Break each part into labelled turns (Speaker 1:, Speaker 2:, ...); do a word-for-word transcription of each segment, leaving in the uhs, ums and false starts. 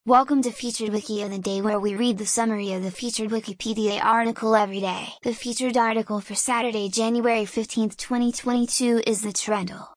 Speaker 1: Welcome to Featured Wiki of the Day, where we read the summary of the featured Wikipedia article every day. The featured article for Saturday, January fifteenth, twenty twenty-two is the Trundle.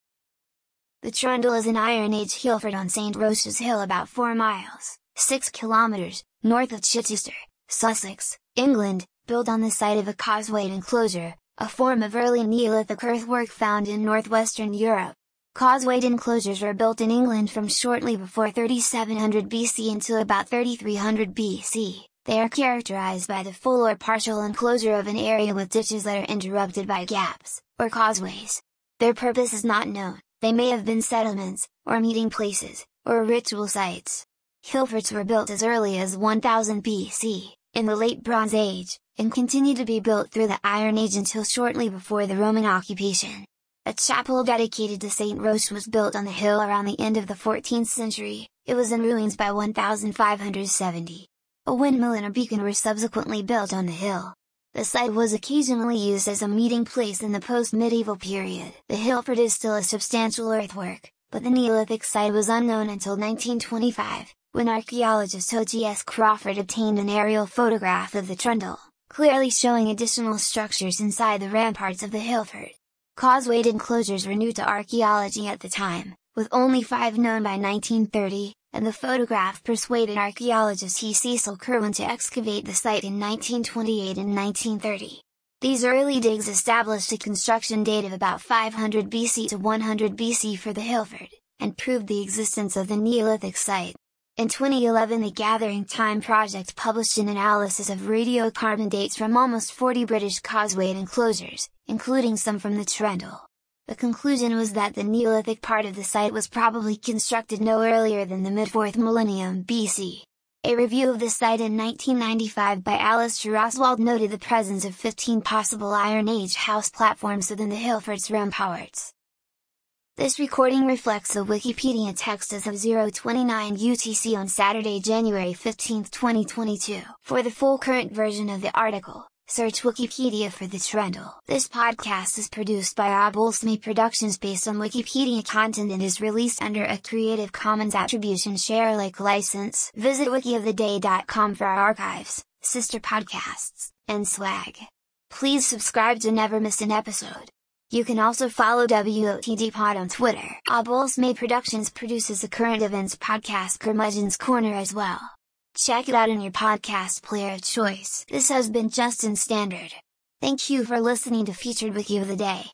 Speaker 1: The Trundle is an Iron Age hill fort on Saint Roch's Hill, about four miles, six kilometers, north of Chichester, Sussex, England, built on the site of a causewayed enclosure, a form of early Neolithic earthwork found in northwestern Europe. Causewayed enclosures were built in England from shortly before thirty-seven hundred B C until about thirty-three hundred B C. They are characterized by the full or partial enclosure of an area with ditches that are interrupted by gaps, or causeways. Their purpose is not known. They may have been settlements, or meeting places, or ritual sites. Hill forts were built as early as one thousand B C, in the Late Bronze Age, and continued to be built through the Iron Age until shortly before the Roman occupation. A chapel dedicated to Saint Roch was built on the hill around the end of the fourteenth century. It was in ruins by one thousand five hundred seventy. A windmill and a beacon were subsequently built on the hill. The site was occasionally used as a meeting place in the post-medieval period. The hill fort is still a substantial earthwork, but the Neolithic site was unknown until nineteen twenty-five, when archaeologist O G S Crawford obtained an aerial photograph of the Trundle, clearly showing additional structures inside the ramparts of the hill fort. Causewayed enclosures were new to archaeology at the time, with only five known by nineteen thirty, and the photograph persuaded archaeologist E. Cecil Kirwan to excavate the site in nineteen twenty-eight and nineteen thirty. These early digs established a construction date of about five hundred B C to one hundred B C for the hill fort, and proved the existence of the Neolithic site. In twenty eleven, the Gathering Time Project published an analysis of radiocarbon dates from almost forty British causewayed enclosures, including some from the Trundle. The conclusion was that the Neolithic part of the site was probably constructed no earlier than the mid-fourth millennium B C. A review of the site in nineteen ninety-five by Alistair Oswald noted the presence of fifteen possible Iron Age house platforms within the hill fort's ramparts. This recording reflects the Wikipedia text as of zero twenty-nine U T C on Saturday, January fifteenth, twenty twenty-two. For the full current version of the article, search Wikipedia for the Trundle. This podcast is produced by Obolsme Productions based on Wikipedia content and is released under a Creative Commons Attribution Share Alike license. Visit wiki of the day dot com for our archives, sister podcasts, and swag. Please subscribe to never miss an episode. You can also follow W O T D Pod on Twitter. Obolsme Productions produces the current events podcast Curmudgeon's Corner as well. Check it out in your podcast player of choice. This has been Justin Standard. Thank you for listening to Featured Wiki of the Day.